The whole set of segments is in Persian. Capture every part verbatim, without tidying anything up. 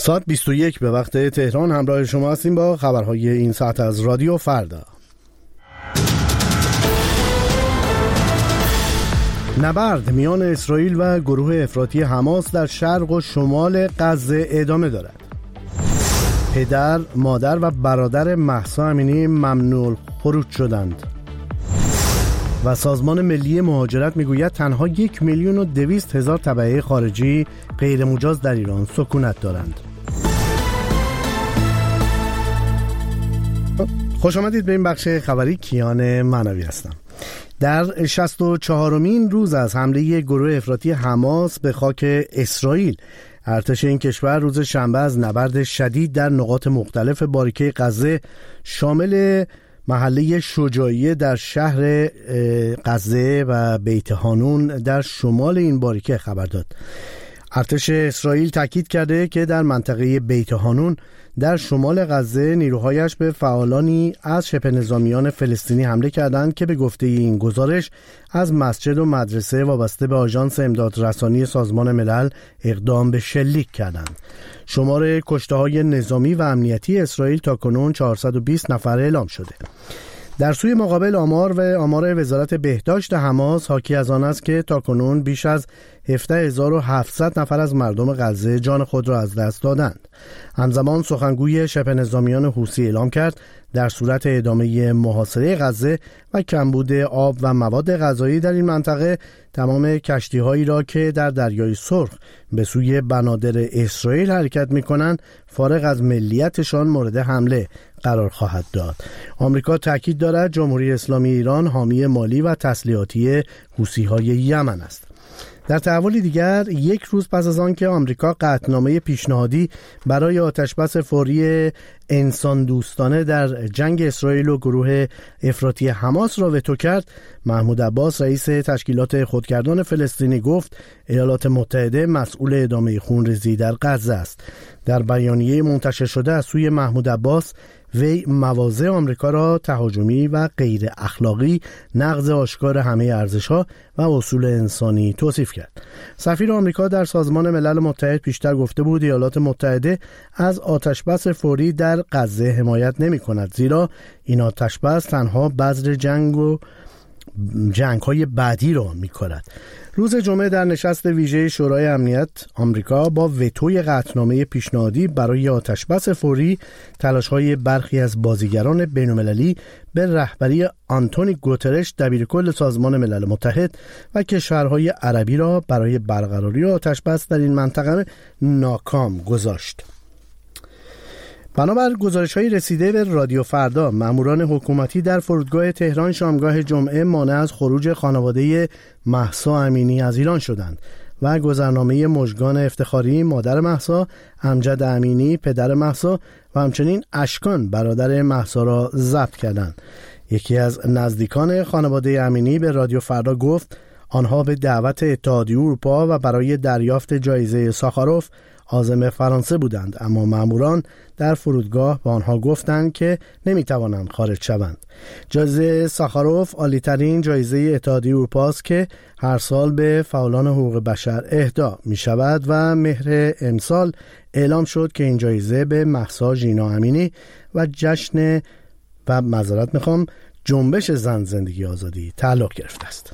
ساعت بیست و یک به وقت تهران همراه شما هستیم با خبرهای این ساعت از رادیو فردا. نبرد میان اسرائیل و گروه افراطی حماس در شرق و شمال غزه ادامه دارد. پدر، مادر و برادر مهسا امینی ممنوع خروج شدند. و سازمان ملی مهاجرت میگوید تنها یک میلیون و دویست هزار تبعه خارجی غیر مجاز در ایران سکونت دارند. خوش آمدید به این بخش خبری. کیان معنوی هستم. در شصت و چهارمین روز از حمله گروه افراطی حماس به خاک اسرائیل، ارتش این کشور روز شنبه از نبرد شدید در نقاط مختلف باریکه غزه شامل محله شجاعیه در شهر غزه و بیت حانون در شمال این باریکه خبر داد. ارتش اسرائیل تاکید کرده که در منطقه بیت حانون در شمال غزه نیروهایش به فعالانی از شبه نظامیان فلسطینی حمله کردند که به گفته این گزارش از مسجد و مدرسه وابسته به آژانس امدادرسانی سازمان ملل اقدام به شلیک کردند. شمار کشته‌های نظامی و امنیتی اسرائیل تاکنون چهارصد و بیست نفر اعلام شده. در سوی مقابل آمار و آمار وزارت بهداشت حماس حاکی از آن است که تاکنون بیش از هفده هزار و هفتصد نفر از مردم غزه جان خود را از دست دادند. همزمان سخنگوی شبه نظامیان حوثی اعلام کرد در صورت ادامه محاصره غزه و کمبود آب و مواد غذایی در این منطقه تمام کشتی‌هایی را که در دریای سرخ به سوی بنادر اسرائیل حرکت می‌کنند فارغ از ملیتشان مورد حمله قرار خواهد داد. آمریکا تاکید دارد جمهوری اسلامی ایران حامی مالی و تسلیحاتی حوثی‌های یمن است. در تحولی دیگر، یک روز پس از آن که آمریکا قطعنامه پیشنهادی برای آتشبس فوری انسان دوستانه در جنگ اسرائیل و گروه افراطی حماس را وتو کرد، محمود عباس رئیس تشکیلات خودگردان فلسطینی گفت ایالات متحده مسئول ادامه خونریزی در غزه است. در بیانیه منتشر شده از سوی محمود عباس، وی مواضع آمریکا را تهاجمی و غیر اخلاقی، نقض آشکار همه ارزش‌ها و اصول انسانی توصیف کرد. سفیر آمریکا در سازمان ملل متحد پیشتر گفته بود ایالات متحده از آتشبس فوری در غزه حمایت نمی‌کند، زیرا این آتشبس تنها بذر جنگ و جنگ‌های بعدی را می‌کند. روز جمعه در نشست ویژه شورای امنیت آمریکا با وتوی قطعنامه پیشنهادی برای آتشبس فوری، تلاش‌های برخی از بازیگران بین‌المللی به رهبری آنتونی گوترش دبیرکل سازمان ملل متحد و کشورهای عربی را برای برقراری آتشبس در این منطقه ناکام گذاشت. بنابر گزارش‌های رسیده به رادیو فردا، ماموران حکومتی در فرودگاه تهران شامگاه جمعه مانع از خروج خانواده مهسا امینی از ایران شدند و گذرنامه مژگان افتخاری مادر مهسا، امجد امینی پدر مهسا و همچنین اشکان برادر مهسا را ضبط کردند. یکی از نزدیکان خانواده امینی به رادیو فردا گفت آنها به دعوت اتحادیه اروپا و برای دریافت جایزه ساخاروف عازم فرانسه بودند، اما ماموران در فرودگاه به آنها گفتند که نمیتوانند خارج شوند. جایزه ساخاروف عالی‌ترین جایزه اتحادیه اروپا است که هر سال به فعالان حقوق بشر اهدا می شود و مهر امسال اعلام شد که این جایزه به مهسا ژینا امینی و جشن و معذرت میخوام جنبش زن زندگی آزادی تعلق گرفته است.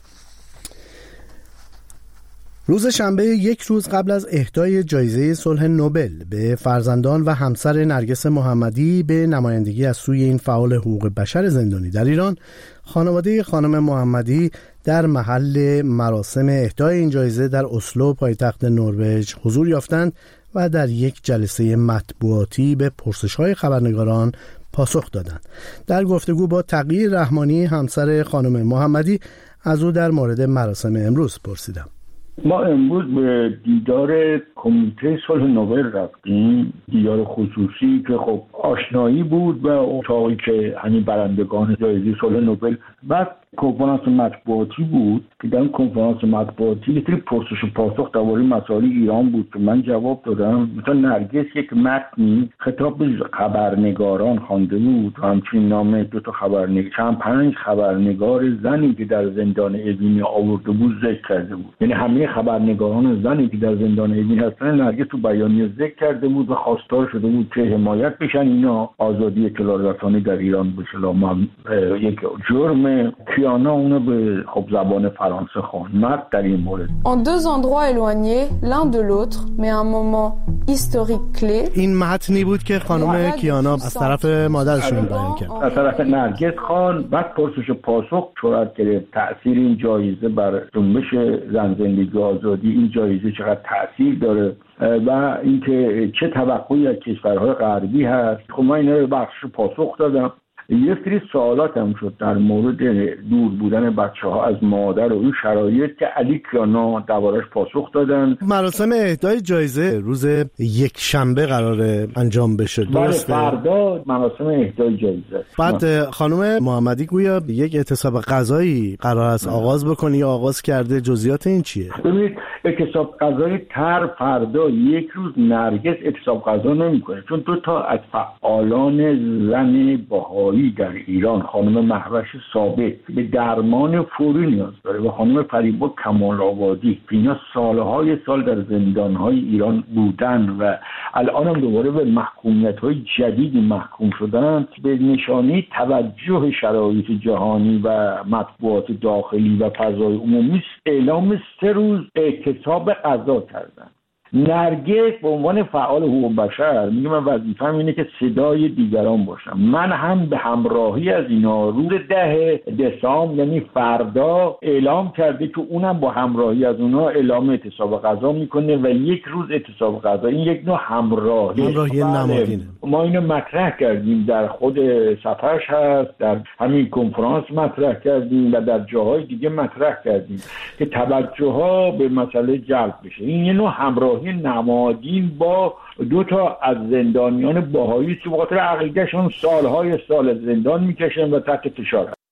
روز شنبه یک روز قبل از اهدای جایزه صلح نوبل به فرزندان و همسر نرگس محمدی به نمایندگی از سوی این فعال حقوق بشر زندانی در ایران، خانواده خانم محمدی در محل مراسم اهدای این جایزه در اسلو پایتخت نروژ حضور یافتند و در یک جلسه مطبوعاتی به پرسش‌های خبرنگاران پاسخ دادند. در گفتگو با تقی رحمانی همسر خانم محمدی از او در مورد مراسم امروز پرسیدم. ما امروز به دیدار کمیته صلح نوبل رفتیم، دیدار خصوصی که خب آشنایی بود و اتاقی که همین برندگان جایزه صلح نوبل. بعد کنفرانس مطبوعاتی بود که در اون کنفرانس مطبوعاتی یه سری پرسش و پاسخ درباره مسائل ایران بود که من جواب دادم. مثلا نرگس یک متنی خطاب به خبرنگاران خوانده بود و همچنین نام دو تا خبرنگار چند پنج خبرنگار زنی که در زندان اوین آورده بود ذکر کرده بود. یعنی همه خبرنگاران زنی که در زندان اوین هستن نرگس تو بیانیه ذکر کرده بود و خواستار شده بود که حمایت بشن اینا آزادی اطلاع رسانی در ایران بشه. یک جرم کیانا اونو به خب زبان فرانسه خواند در این مورد. En deux endroits éloignés l'un de l'autre mais un moment historique clé. این متنی بود که خانم کیانا از طرف مادرشون بیان کرد. از طرف نرگس خان. بعد پرسش و پاسخ صورت گرفت. تأثیر این جایزه بر جنبش زن زندگی آزادی، این جایزه چقدر تأثیر داره و اینکه چه توقعی از کشورهای غربی هست. خب من اینا رو بخش پاسخ دادم. یه سری سوالات هم شد در مورد دور بودن بچه ها از مادر و این شرایط که علی کیانا دربارش پاسخ دادن. مراسم اهدای جایزه روز یک شنبه قراره انجام بشه، درسته؟ بله، فردا مراسم اهدای جایزه. بعد خانم محمدی گویا یک اعتصاب غذایی قرار است آغاز بکنی یا آغاز کرده، جزئیات این چیه؟ ببینید اعتصاب غذایی تر فردا یک روز نرگس اعتصاب غذا نمیکنه، چون دو تا از فعالان زن بهایی در ایران، خانم مهوش ثابت به درمان فوری نیاز داره و خانم فریبا کمال آبادی که اینا سالهای سال در زندانهای ایران بودن و الان هم دوباره به محکومیت‌های جدیدی محکوم شدن، به نشانی توجه شرایط جهانی و مطبوعات داخلی و فضای عمومی اعلام سه روز اعتصاب غذا کردن. نرگس به عنوان فعال حقوق بشر میگه من وظیفه‌م اینه که صدای دیگران باشم. من هم به همراهی از اینا روز ده دسامبر یعنی فردا اعلام کرده که اونم با همراهی از اونا اعلام اعتصاب غذا میکنه و یک روز اعتصاب غذا. این یک نوع همراهی همراهی نمادینه. ما اینو مطرح کردیم، در خود صفحش هست، در همین کنفرانس مطرح کردیم و در جاهای دیگه مطرح کردیم که توجه ها به مسئله جلب بشه. این یه نوع همراهی نمادین با دو تا از زندانیان بهایی که به خاطر عقیدهشون سالهای سال زندان میکشن و تحت فشار هست.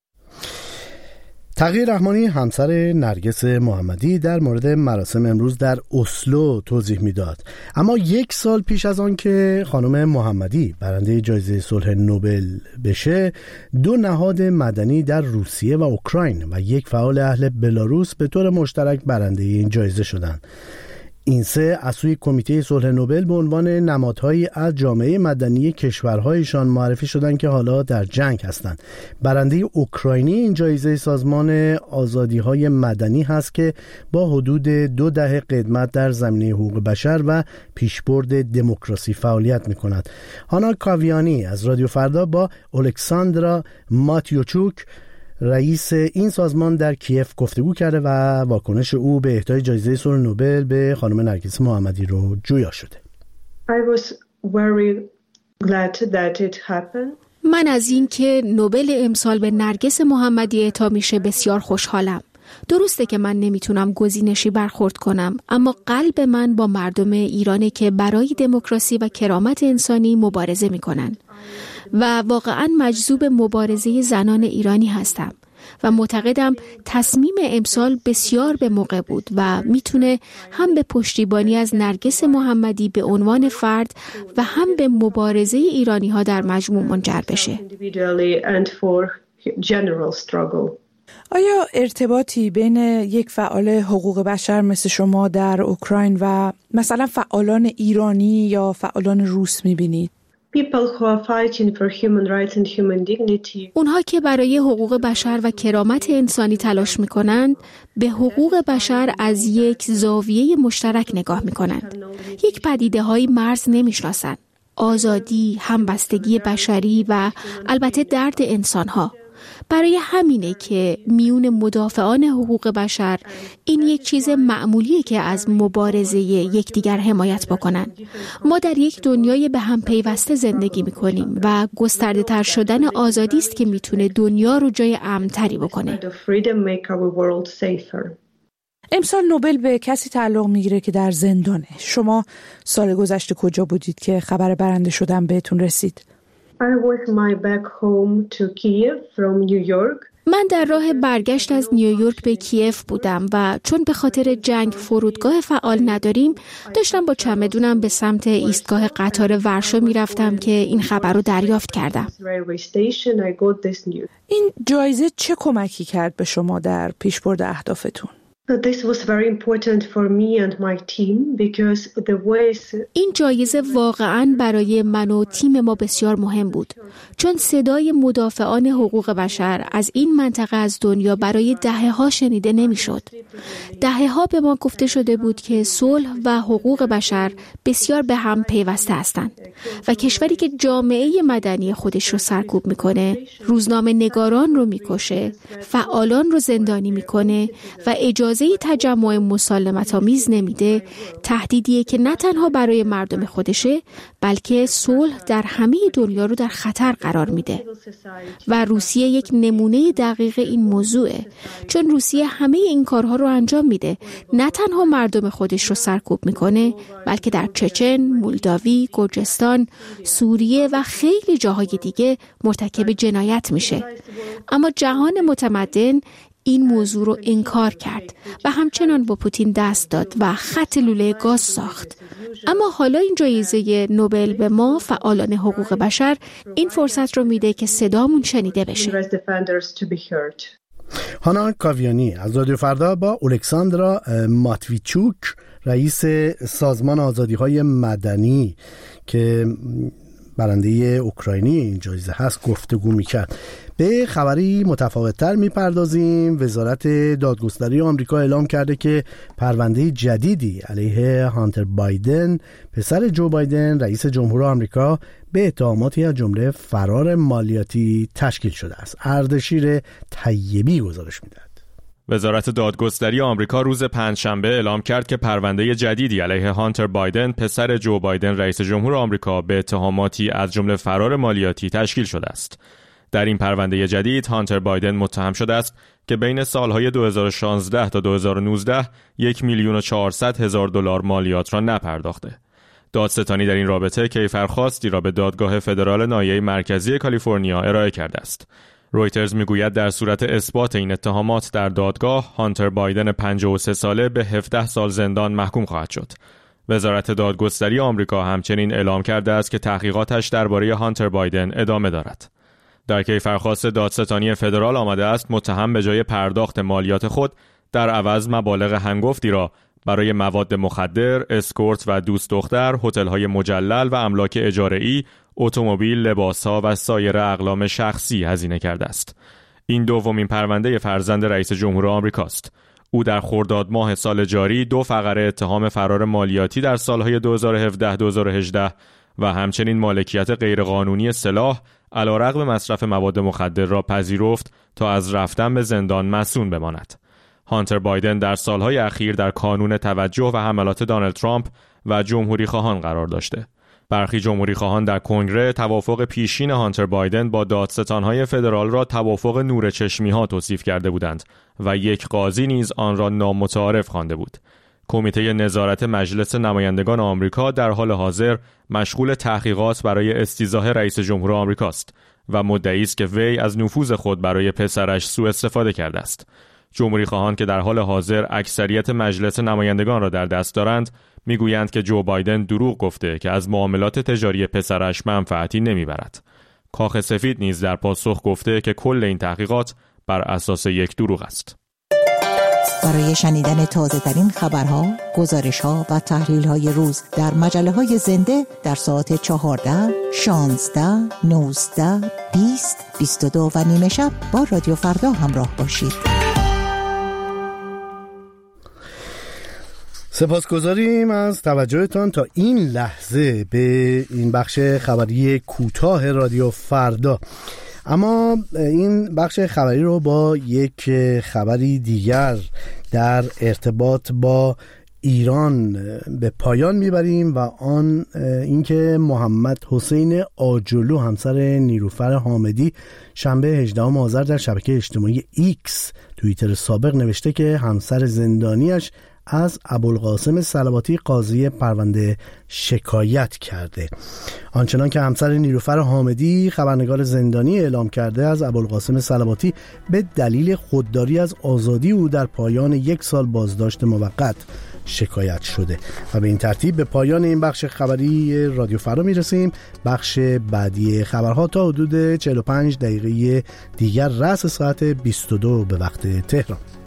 تقی رحمانی همسر نرگس محمدی در مورد مراسم امروز در اسلو توضیح میداد. اما یک سال پیش از آن که خانم محمدی برنده جایزه صلح نوبل بشه، دو نهاد مدنی در روسیه و اوکراین و یک فعال اهل بلاروس به طور مشترک برنده این جایزه شدند. این سه از سوی کمیته صلح نوبل به عنوان نمادهایی از جامعه مدنی کشورهایشان معرفی شدند که حالا در جنگ هستند. برنده اوکراینی این جایزه سازمان آزادی‌های مدنی هست که با حدود دو دهه خدمت در زمینه حقوق بشر و پیشبرد دموکراسی فعالیت می‌کند. هانا کاویانی از رادیو فردا با الکساندرا ماتیوچوک رئیس این سازمان در کیف گفتگو کرده و واکنش او به اهدای جایزه صلح نوبل به خانم نرگس محمدی رو جویا شده. I was very glad that it happened. من از این که نوبل امسال به نرگس محمدی اعطا میشه بسیار خوشحالم. درسته که من نمیتونم گزینشی برخورد کنم، اما قلب من با مردم ایرانه که برای دموکراسی و کرامت انسانی مبارزه میکنن و واقعا مجذوب مبارزه زنان ایرانی هستم و معتقدم تصمیم امسال بسیار به موقع بود و میتونه هم به پشتیبانی از نرگس محمدی به عنوان فرد و هم به مبارزه ایرانی ها در مجموع منجر بشه. آیا ارتباطی بین یک فعال حقوق بشر مثل شما در اوکراین و مثلا فعالان ایرانی یا فعالان روس میبینید؟ People who are fighting for human rights and human dignity. اونها که برای حقوق بشر و کرامت انسانی تلاش میکنند به حقوق بشر از یک زاویه مشترک نگاه میکنند. یک پدیده های مرز نمیشناسند. آزادی، همبستگی بشری و البته درد انسانها. برای همینه که میون مدافعان حقوق بشر این یک چیز معمولیه که از مبارزه یکدیگر حمایت بکنن. ما در یک دنیای به هم پیوسته زندگی میکنیم و گسترده تر شدن آزادی است که میتونه دنیا رو جای امن‌تری بکنه. امسال نوبل به کسی تعلق میگیره که در زندانه. شما سال گذشته کجا بودید که خبر برنده شدن بهتون رسید؟ I was my back home to Kiev from New York. من در راه برگشت از نیویورک به کیف بودم و چون به خاطر جنگ فرودگاه فعال نداریم داشتم با چمدونم به سمت ایستگاه قطار ورشو می رفتم که این خبر رو دریافت کردم. این جایزه چه کمکی کرد به شما در پیشبرد اهدافتون؟ This was very important for me and my team because the ways این جایزه واقعاً برای من و تیم ما بسیار مهم بود چون صدای مدافعان حقوق بشر از این منطقه از دنیا برای دهه‌ها شنیده نمی‌شد. دهه‌ها به ما گفته شده بود که صلح و حقوق بشر بسیار به هم پیوسته هستند و کشوری که جامعه مدنی خودش رو سرکوب می‌کنه، روزنامه نگاران رو می‌کشه، فعالان رو زندانی می‌کنه و اجازه تجمع مسالمت‌آمیز نمیده، تهدیدیه که نه تنها برای مردم خودشه بلکه صلح در همه دنیا رو در خطر قرار میده. و روسیه یک نمونه دقیق این موضوعه چون روسیه همه این کارها رو انجام میده، نه تنها مردم خودش رو سرکوب میکنه بلکه در چچن، مولداوی، گرجستان، سوریه و خیلی جاهای دیگه مرتکب جنایت میشه. اما جهان متمدن این موضوع رو انکار کرد و همچنان با پوتین دست داد و خط لوله گاز ساخت. اما حالا این جایزه نوبل به ما فعالان حقوق بشر این فرصت رو میده که صدامون شنیده بشه. هانا کاویانی از رادیو فردا با الکساندرا ماتویچوک رئیس سازمان آزادی‌های مدنی که برنده اوکراینی این جایزه هست گفتگو میکرد. به خبری متفاوت‌تر میپردازیم. وزارت دادگستری آمریکا اعلام کرده که پرونده جدیدی علیه هانتر بایدن پسر جو بایدن رئیس جمهور آمریکا به اتهاماتی از جمله فرار مالیاتی تشکیل شده است. اردشیر طیبی گزارش میدهد. وزارت دادگستری آمریکا روز پنجشنبه اعلام کرد که پرونده جدیدی علیه هانتر بایدن پسر جو بایدن رئیس جمهور آمریکا به اتهاماتی از جمله فرار مالیاتی تشکیل شده است. در این پرونده جدید هانتر بایدن متهم شده است که بین سالهای دو هزار و شانزده تا دو هزار و نوزده یک میلیون و چهارصد هزار دلار مالیات را نپرداخته. دادستانی در این رابطه کیفرخواستی را به دادگاه فدرال ناحیه مرکزی کالیفرنیا ارائه کرده است. رویترز میگوید در صورت اثبات این اتهامات در دادگاه هانتر بایدن پنجاه و سه ساله به هفده سال زندان محکوم خواهد شد. وزارت دادگستری آمریکا همچنین اعلام کرده است که تحقیقاتش درباره هانتر بایدن ادامه دارد. در کیفرخواست دادستانی فدرال آمده است متهم به جای پرداخت مالیات خود در عوض مبالغ هنگفتی را برای مواد مخدر، اسکورت و دوست دختر، هتل‌های مجلل و املاک اجاره‌ای، اتومبیل، لباس‌ها و سایر اقلام شخصی هزینه کرده است. این دومین پرونده فرزند رئیس جمهور آمریکاست. او در خرداد ماه سال جاری دو فقره اتهام فرار مالیاتی در سالهای دو هزار و هفده تا دو هزار و هجده و همچنین مالکیت غیرقانونی سلاح علیرغم مصرف مواد مخدر را پذیرفت تا از رفتن به زندان مصون بماند. هانتر بایدن در سالهای اخیر در کانون توجه و حملات دونالد ترامپ و جمهوری خواهان قرار داشته. برخی جمهوری خواهان در کنگره توافق پیشین هانتر بایدن با دادستانهای فدرال را توافق نور چشمی ها توصیف کرده بودند و یک قاضی نیز آن را نامتعارف خوانده بود. کمیته نظارت مجلس نمایندگان آمریکا در حال حاضر مشغول تحقیقات برای استیضاح رئیس جمهور آمریکاست و مدعی است که وی از نفوذ خود برای پسرش سوء استفاده کرده است. جمهوری خواهان که در حال حاضر اکثریت مجلس نمایندگان را در دست دارند میگویند که جو بایدن دروغ گفته که از معاملات تجاری پسرش منفعتی نمیبرد. کاخ سفید نیز در پاسخ گفته که کل این تحقیقات بر اساس یک دروغ است. برای شنیدن تازه‌ترین خبرها، گزارش‌ها و تحلیل‌های روز در مجله‌های زنده در ساعت چهارده، شانزده، نوزده، بیست، بیست و دو و نیمه شب با رادیو فردا همراه باشید. سپاسگزاریم از توجهتان تا این لحظه به این بخش خبری کوتاه رادیو فردا. اما این بخش خبری رو با یک خبری دیگر در ارتباط با ایران به پایان میبریم و آن اینکه محمد حسین آجلو همسر نیلوفر حامدی شنبه هجدهم آذر در شبکه اجتماعی ایکس توییتر سابق نوشته که همسر زندانیش از ابوالقاسم صلواتی قاضی پرونده شکایت کرده. آنچنان که همسر نیلوفر حامدی خبرنگار زندانی اعلام کرده، از ابوالقاسم صلواتی به دلیل خودداری از آزادی او در پایان یک سال بازداشت موقت شکایت شده. و به این ترتیب به پایان این بخش خبری رادیو فردا میرسیم. بخش بعدی خبرها تا حدود چهل و پنج دقیقه دیگر رأس ساعت بیست و دو به وقت تهران.